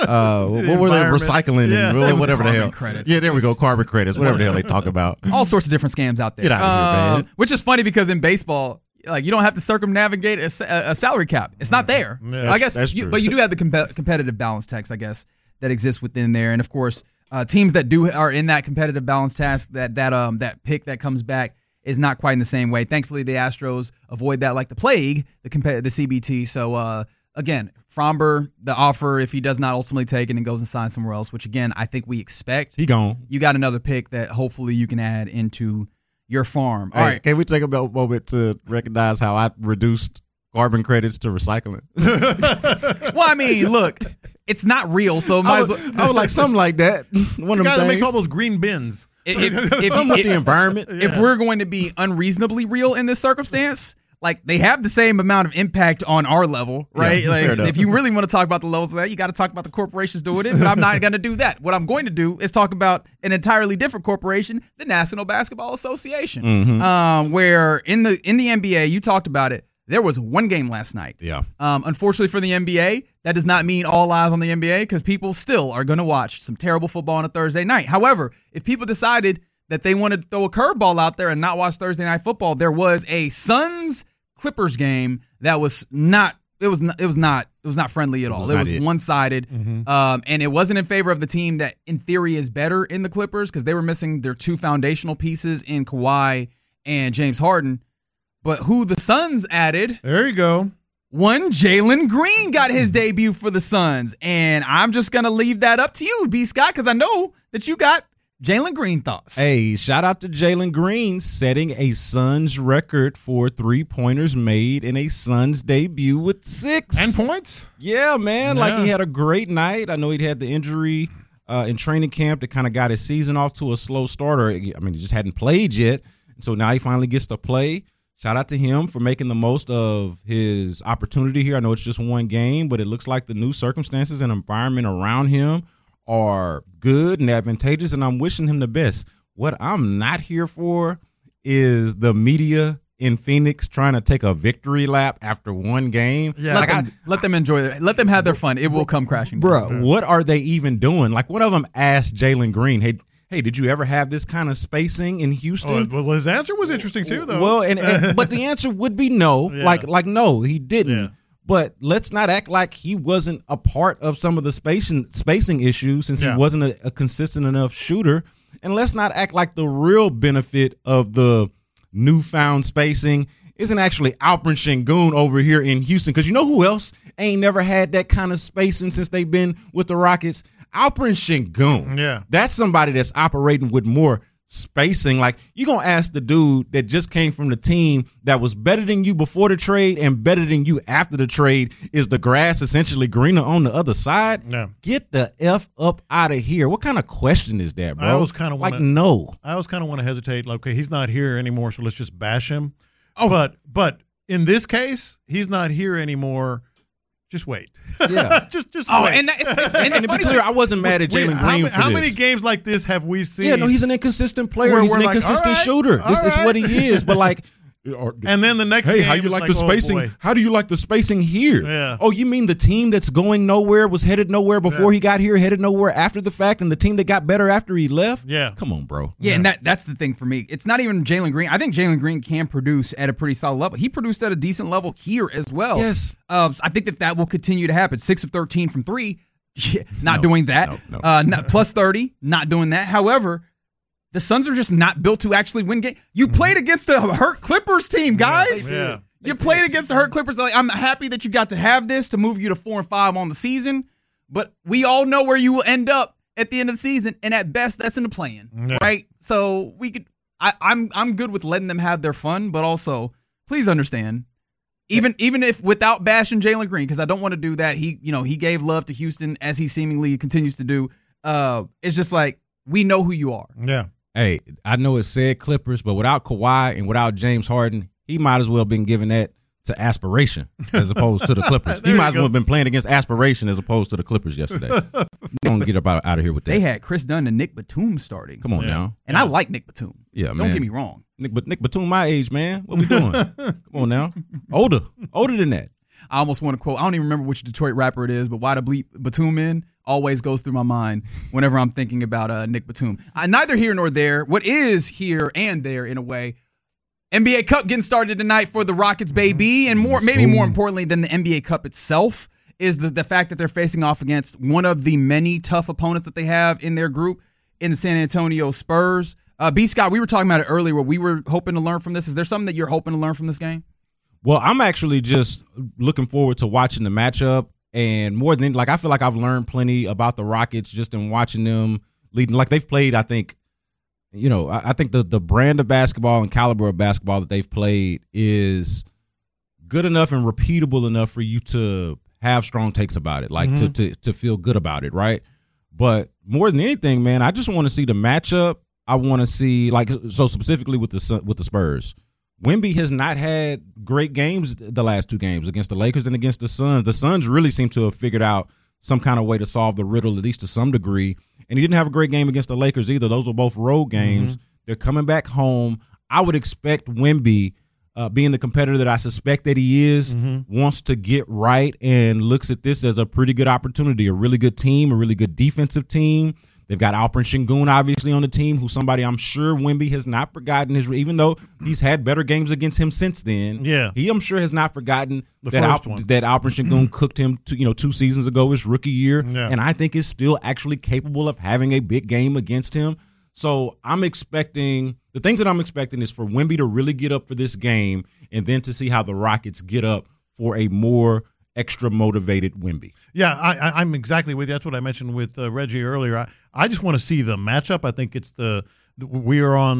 what were they, recycling and whatever the hell? Credits. Yeah, there we go. Carbon credits, whatever the hell they talk about. All sorts of different scams out there. Get out of here, man. Which is funny because in baseball, like you don't have to circumnavigate a salary cap. It's not there. Yeah, I guess, that's true. But you do have the competitive balance tax, I guess, that exists within there. And of course, teams that are in that competitive balance tax, that pick that comes back is not quite in the same way. Thankfully, the Astros avoid that like the plague, the CBT. So again, Framber, the offer, if he does not ultimately take it and goes and signs somewhere else, which again I think we expect, he gone. You got another pick that hopefully you can add into your farm. All right. Can we take a moment to recognize how I reduced carbon credits to recycling? Well, I mean, look, it's not real, so I would like something like that. One of the guy that makes all things. those green bins. If Something with the environment. If we're going to be unreasonably real in this circumstance, like they have the same amount of impact on our level, right? Yeah, like if you really want to talk about the levels of that, you got to talk about the corporations doing it. But I'm not going to do that. What I'm going to do is talk about an entirely different corporation, the National Basketball Association, where in the NBA, you talked about it. There was one game last night. Yeah. Unfortunately for the NBA, that does not mean all eyes on the NBA because people still are going to watch some terrible football on a Thursday night. However, if people decided that they wanted to throw a curveball out there and not watch Thursday night football, there was a Suns Clippers game that was not friendly at all. It was one-sided, and it wasn't in favor of the team that in theory is better in the Clippers because they were missing their two foundational pieces in Kawhi and James Harden. But who the Suns added? There you go. One Jalen Green got his debut for the Suns, and I'm just gonna leave that up to you, B. Scott, because I know that you got Jalen Green thoughts. Hey, shout out to Jalen Green setting a Suns record for 3-pointers made in a Suns debut with 6. 10 points? Yeah, man. Like he had a great night. I know he'd had the injury in training camp that kind of got his season off to a slow starter. I mean, he just hadn't played yet. So now he finally gets to play. Shout out to him for making the most of his opportunity here. I know it's just one game, but it looks like the new circumstances and environment around him are good and advantageous, and I'm wishing him the best. What I'm not here for is the media in Phoenix trying to take a victory lap after one game. Yeah, let them enjoy it. Let them have their fun. It will come crashing down. Bro, what are they even doing? Like, one of them asked Jalen Green, hey, did you ever have this kind of spacing in Houston? Well, his answer was interesting too, though. Well, but the answer would be no. Yeah. Like no, he didn't. Yeah. But let's not act like he wasn't a part of some of the spacing issues since he wasn't a consistent enough shooter. And let's not act like the real benefit of the newfound spacing isn't actually Alperen Sengun over here in Houston. Because you know who else ain't never had that kind of spacing since they've been with the Rockets? Alperen Sengun. Yeah. That's somebody that's operating with more spacing. Like, you're going to ask the dude that just came from the team that was better than you before the trade and better than you after the trade, is the grass essentially greener on the other side? No. Get the F up out of here. What kind of question is that, bro? I always kind of no. I always kind of want to hesitate. Like, okay, he's not here anymore, so let's just bash him. Oh, but in this case, he's not here anymore. Just wait. Yeah. just wait. And to be clear, I wasn't mad at Jalen Green for how this. many games like this have we seen? Yeah, no, he's an inconsistent player. He's an inconsistent shooter. This is what he is. But like, and then the next game, how you like the spacing? Oh, how do you like the spacing here? Yeah. Oh, you mean the team that's going nowhere was headed nowhere before he got here, headed nowhere after the fact, and the team that got better after he left? Yeah. Come on, bro. Yeah, and that's the thing for me. It's not even Jalen Green. I think Jalen Green can produce at a pretty solid level. He produced at a decent level here as well. Yes. I think that will continue to happen. 6 of 13 from 3, not doing that. No. Plus 30, not doing that. However, the Suns are just not built to actually win games. You played against a hurt Clippers team, guys. Yeah. You played against the hurt Clippers. Like, I'm happy that you got to have this to move you to 4-5 on the season, but we all know where you will end up at the end of the season, and at best, that's in the play-in, right? So we could. I'm good with letting them have their fun, but also please understand, even if without bashing Jalen Green, because I don't want to do that. He gave love to Houston as he seemingly continues to do. It's just like, we know who you are. Yeah. Hey, I know it said Clippers, but without Kawhi and without James Harden, he might as well have been giving that to aspiration as opposed to the Clippers. He might as well have been playing against aspiration as opposed to the Clippers yesterday. Don't get out of here with that. They had Chris Dunn and Nick Batum starting. Come on now. And I like Nick Batum. Yeah, man. Don't get me wrong. Nick Batum, my age, man. What we doing? Come on now. Older than that. I almost want to quote, I don't even remember which Detroit rapper it is, but why the bleep Batum in always goes through my mind whenever I'm thinking about Nick Batum. Neither here nor there. What is here and there in a way, NBA Cup getting started tonight for the Rockets, baby. And maybe more importantly than the NBA Cup itself is the fact that they're facing off against one of the many tough opponents that they have in their group in the San Antonio Spurs. B. Scott, we were talking about it earlier. We were hoping to learn from this. Is there something that you're hoping to learn from this game? Well, I'm actually just looking forward to watching the matchup, and more than I feel like I've learned plenty about the Rockets just in watching them leading. Like, they've played, I think, I think the brand of basketball and caliber of basketball that they've played is good enough and repeatable enough for you to have strong takes about it, like to feel good about it, right? But more than anything, man, I just want to see the matchup. I want to see, so specifically with the Spurs. Wemby has not had great games the last 2 games against the Lakers and against the Suns. The Suns really seem to have figured out some kind of way to solve the riddle, at least to some degree. And he didn't have a great game against the Lakers either. Those were both road games. They're coming back home. I would expect Wemby, being the competitor that I suspect that he is, wants to get right and looks at this as a pretty good opportunity, a really good team, a really good defensive team. They've got Alperen Sengun obviously on the team, who's somebody I'm sure Wemby has not forgotten. Even though he's had better games against him since then, he I'm sure has not forgotten that Alperen Sengun cooked him 2 seasons ago, his rookie year, and I think is still actually capable of having a big game against him. So the things that I'm expecting is for Wemby to really get up for this game, and then to see how the Rockets get up for a more extra motivated Wemby. Yeah, I'm exactly with you. That's what I mentioned with Reggie earlier. I just want to see the matchup. I think it's we're on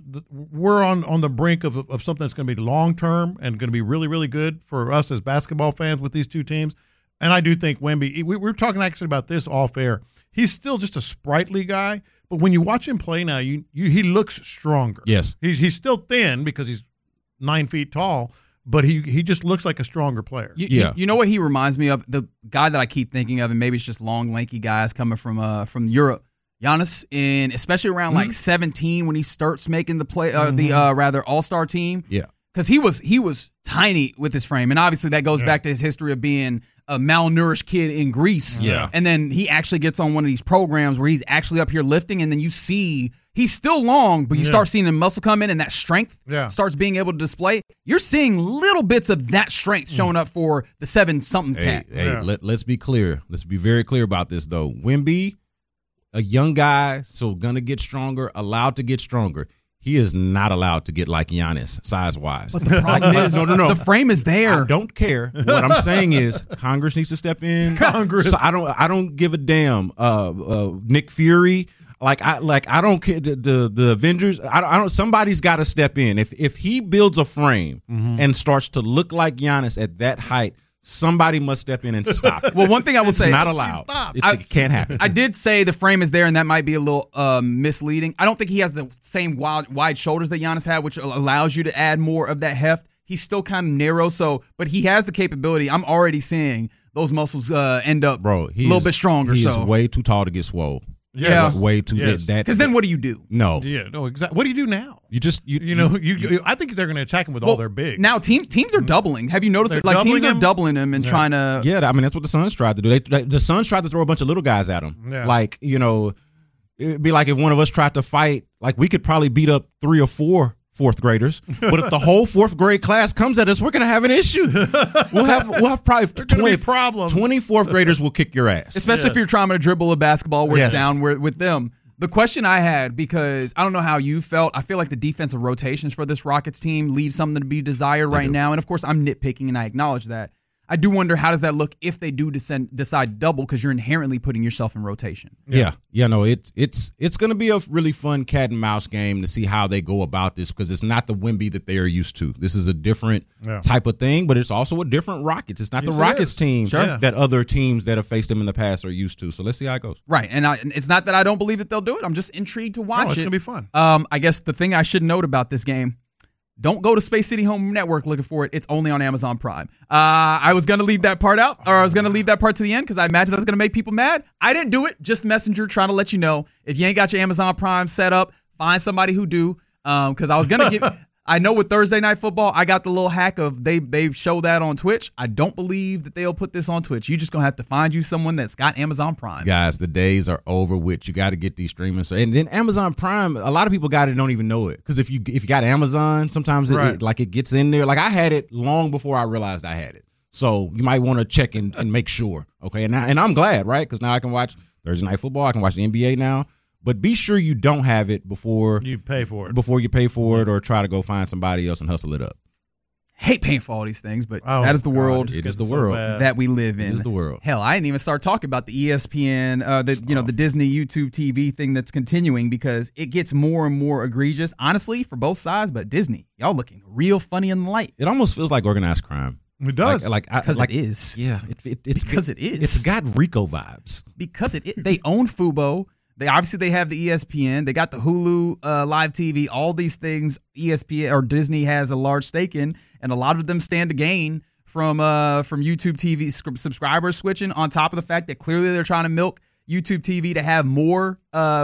the brink of something that's going to be long term and going to be really, really good for us as basketball fans with these two teams. And I do think Wemby. We were talking actually about this off air. He's still just a sprightly guy, but when you watch him play now, he looks stronger. Yes, he's still thin because he's 9 feet tall. But he just looks like a stronger player. You know what he reminds me of? The guy that I keep thinking of, and maybe it's just long, lanky guys coming from Europe. Giannis, especially around like 17 when he starts making the play, rather all-star team. Yeah, because he was tiny with his frame, and obviously that goes back to his history of being a malnourished kid in Greece. Yeah, and then he actually gets on one of these programs where he's actually up here lifting, and then you see. He's still long, but you start seeing the muscle come in and that strength starts being able to display. You're seeing little bits of that strength showing up for the 7-something cat. Let's be clear. Let's be very clear about this, though. Wemby, a young guy, so going to get stronger, allowed to get stronger. He is not allowed to get like Giannis, size-wise. But the problem is, no. The frame is there. I don't care. What I'm saying is Congress needs to step in. Congress. So I don't give a damn. Nick Fury. I don't care. The Avengers. I don't. Somebody's got to step in. If he builds a frame and starts to look like Giannis at that height, somebody must step in and stop it. Well, one thing I will say, it's not allowed. It can't happen. I did say the frame is there, and that might be a little misleading. I don't think he has the same wide shoulders that Giannis had, which allows you to add more of that heft. He's still kind of narrow, but he has the capability. I'm already seeing those muscles end up a little bit stronger. He is way too tall to get swole. Yeah, way too that. Because then what do you do? No, exactly. What do you do now? I think they're going to attack him with all their big. Now teams are doubling. Have you noticed that? Like teams are doubling him and trying to. Yeah, I mean that's what the Suns tried to do. The Suns tried to throw a bunch of little guys at him. Yeah. Like it'd be like if one of us tried to fight. Like we could probably beat up 3 or 4 fourth graders, but if the whole fourth grade class comes at us, we're going to have an issue. We'll have probably 20 fourth graders will kick your ass. Especially if you're trying to dribble a basketball where it's down with them. The question I had, because I don't know how you felt, I feel like the defensive rotations for this Rockets team leave something to be desired right now. And of course, I'm nitpicking and I acknowledge that. I do wonder how does that look if they do decide double, because you're inherently putting yourself in rotation. Yeah. No, it's going to be a really fun cat and mouse game to see how they go about this, because it's not the Wemby that they are used to. This is a different type of thing, but it's also a different Rockets. It's not the Rockets team that other teams that have faced them in the past are used to. So let's see how it goes. Right, and it's not that I don't believe that they'll do it. I'm just intrigued to watch it. It's going to be fun. I guess the thing I should note about this game, don't go to Space City Home Network looking for it. It's only on Amazon Prime. I was going to leave that part out, or I was going to leave that part to the end because I imagine that's going to make people mad. I didn't do it. Just Messenger trying to let you know. If you ain't got your Amazon Prime set up, find somebody who do. Because I was going to get... I know with Thursday Night Football, I got the little hack of they show that on Twitch. I don't believe that they'll put this on Twitch. You just going to have to find you someone that's got Amazon Prime. Guys, the days are over with. You got to get these streaming. And then Amazon Prime, a lot of people got it and don't even know it. Because if you got Amazon, sometimes it gets in there. Like I had it long before I realized I had it. So you might want to check and make sure. Okay, and I'm glad, right? Because now I can watch Thursday Night Football. I can watch the NBA now. But be sure you don't have it before you pay for it. Before you pay for it, or try to go find somebody else and hustle it up. Hate paying for all these things, but that is the world. It is the world that we live in. It is the world. Hell, I didn't even start talking about the ESPN, the Disney YouTube TV thing that's continuing, because it gets more and more egregious, honestly, for both sides. But Disney, y'all looking real funny in the light. It almost feels like organized crime. It does. Because it is. Yeah, it's because it is. It's got Rico vibes. Because they own Fubo. They have the ESPN. They got the Hulu live TV. All these things ESPN or Disney has a large stake in, and a lot of them stand to gain from YouTube TV subscribers switching. On top of the fact that clearly they're trying to milk YouTube TV to have more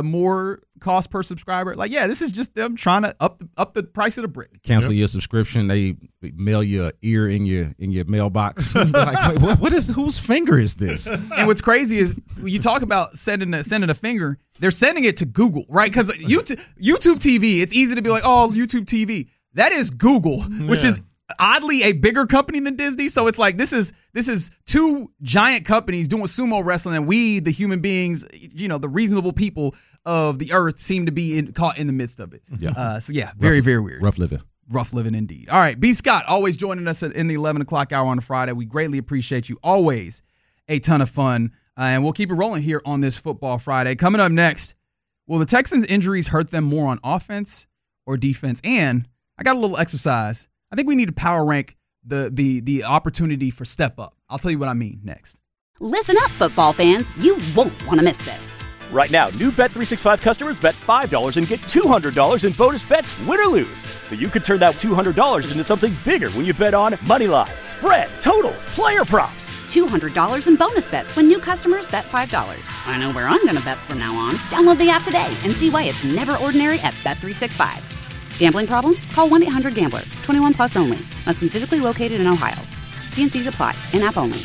cost per subscriber. Like, yeah, this is just them trying to up the price of the brick. Cancel your subscription. They mail you an ear in your mailbox. Like, what is? Whose finger is this? And what's crazy is when you talk about sending a finger, they're sending it to Google, right? Because YouTube TV, it's easy to be like, oh, YouTube TV. That is Google, which is oddly a bigger company than Disney. So it's like this is two giant companies doing sumo wrestling, and we, the human beings, the reasonable people of the earth, seem to be caught in the midst of it. Yeah. Very weird. Rough living. Rough living indeed. All right, B. Scott, always joining us in the 11 o'clock hour on a Friday. We greatly appreciate you. Always a ton of fun, and we'll keep it rolling here on this Football Friday. Coming up next, will the Texans' injuries hurt them more on offense or defense? And I got a little exercise. I think we need to power rank the opportunity for step up. I'll tell you what I mean next. Listen up, football fans. You won't want to miss this. Right now, new Bet365 customers bet $5 and get $200 in bonus bets, win or lose. So you could turn that $200 into something bigger when you bet on moneyline, spread, totals, player props. $200 in bonus bets when new customers bet $5. I know where I'm going to bet from now on. Download the app today and see why it's never ordinary at Bet365. Gambling problem? Call 1-800-GAMBLER. 21 plus only. Must be physically located in Ohio. T&Cs apply. In-app only.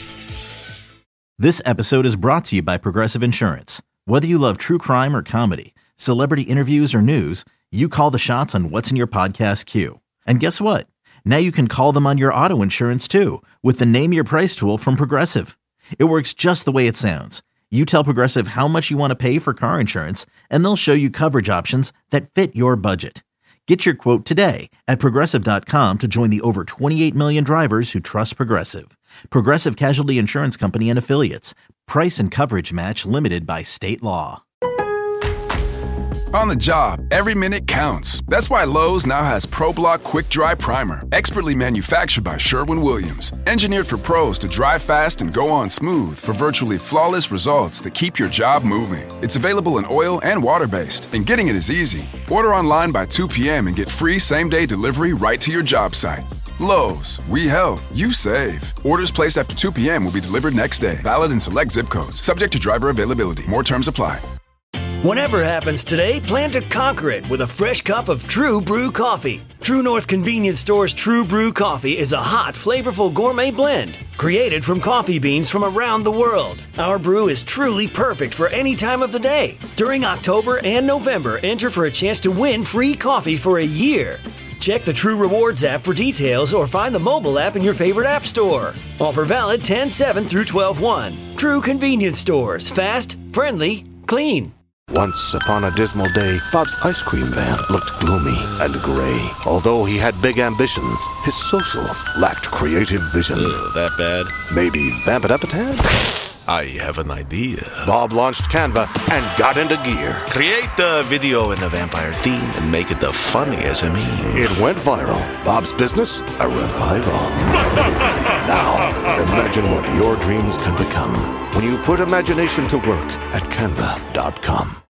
This episode is brought to you by Progressive Insurance. Whether you love true crime or comedy, celebrity interviews or news, you call the shots on what's in your podcast queue. And guess what? Now you can call them on your auto insurance too with the Name Your Price tool from Progressive. It works just the way it sounds. You tell Progressive how much you want to pay for car insurance, and they'll show you coverage options that fit your budget. Get your quote today at Progressive.com to join the over 28 million drivers who trust Progressive. Progressive Casualty Insurance Company and Affiliates. Price and coverage match limited by state law. On the job, every minute counts. That's why Lowe's now has ProBlock Quick Dry Primer, expertly manufactured by Sherwin-Williams. Engineered for pros to dry fast and go on smooth for virtually flawless results that keep your job moving. It's available in oil and water-based, and getting it is easy. Order online by 2 p.m. and get free same-day delivery right to your job site. Lowe's, we help, you save. Orders placed after 2 p.m. will be delivered next day. Valid in select zip codes. Subject to driver availability. More terms apply. Whatever happens today, plan to conquer it with a fresh cup of True Brew coffee. True North Convenience Store's True Brew coffee is a hot, flavorful gourmet blend created from coffee beans from around the world. Our brew is truly perfect for any time of the day. During October and November, enter for a chance to win free coffee for a year. Check the True Rewards app for details or find the mobile app in your favorite app store. Offer valid 10/7 through 12/1. True Convenience Stores. Fast, friendly, clean. Once upon a dismal day, Bob's ice cream van looked gloomy and gray. Although he had big ambitions, his socials lacked creative vision. That bad? Maybe vamp it up a tad? I have an idea. Bob launched Canva and got into gear. Create the video in the vampire theme and make it the funniest SME. It went viral. Bob's business, a revival. Now, imagine what your dreams can become when you put imagination to work at Canva.com.